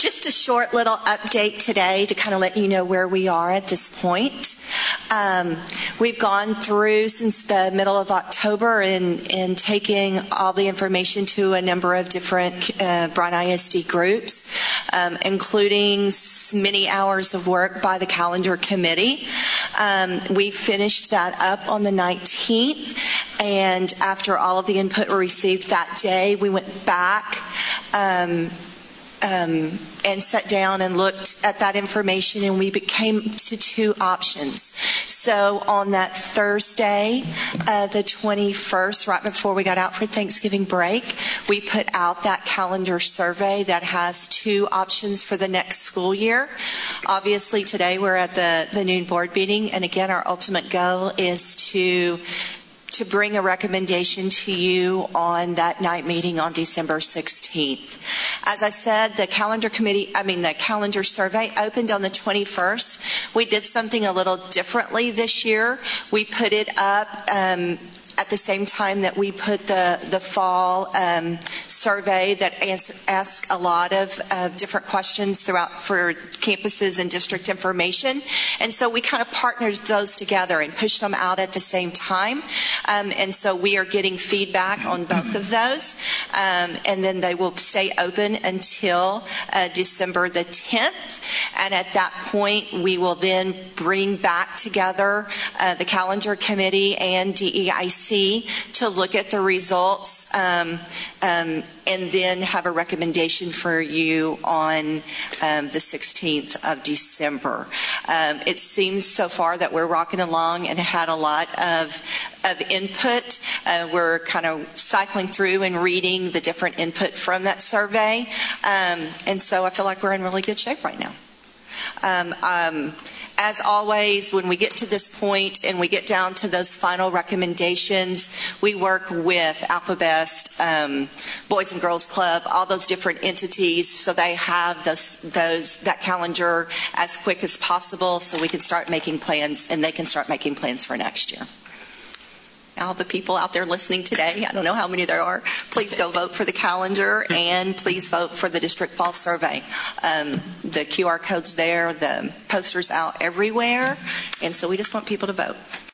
Just a short little update today to kind of let you know where we are at this point. We've gone through since the middle of October in taking all the information to a number of different Bryan ISD groups, including many hours of work by the calendar committee. We finished that up on the 19th, and after all of the input were received that day, we went back and sat down and looked at that information, and we came to two options. So on that Thursday, the 21st, right before we got out for Thanksgiving break, we put out that calendar survey that has two options for the next school year. Obviously, today we're at the noon board meeting, and again, our ultimate goal is to bring a recommendation to you on that night meeting on December 16th. As I said, the calendar survey opened on the 21st. We did something a little differently this year. We put it up at the same time that we put the fall survey that asks a lot of different questions throughout for campuses and district information. And so we kind of partnered those together and pushed them out at the same time. And so we are getting feedback on both of those. And then they will stay open until December the 10th. And at that point, we will then bring back together the calendar committee and DEIC to look at the results and then have a recommendation for you on the 16th of December. It seems so far that we're rocking along and had a lot of input. We're kind of cycling through and reading the different input from that survey. And so I feel like we're in really good shape right now. As always, when we get to this point and we get down to those final recommendations, we work with Alphabest, Boys and Girls Club, all those different entities, so they have that calendar as quick as possible so we can start making plans and they can start making plans for next year. All the people out there listening today, I don't know how many there are, please go vote for the calendar and please vote for the district fall survey. The QR code's there, the posters out everywhere, and so we just want people to vote.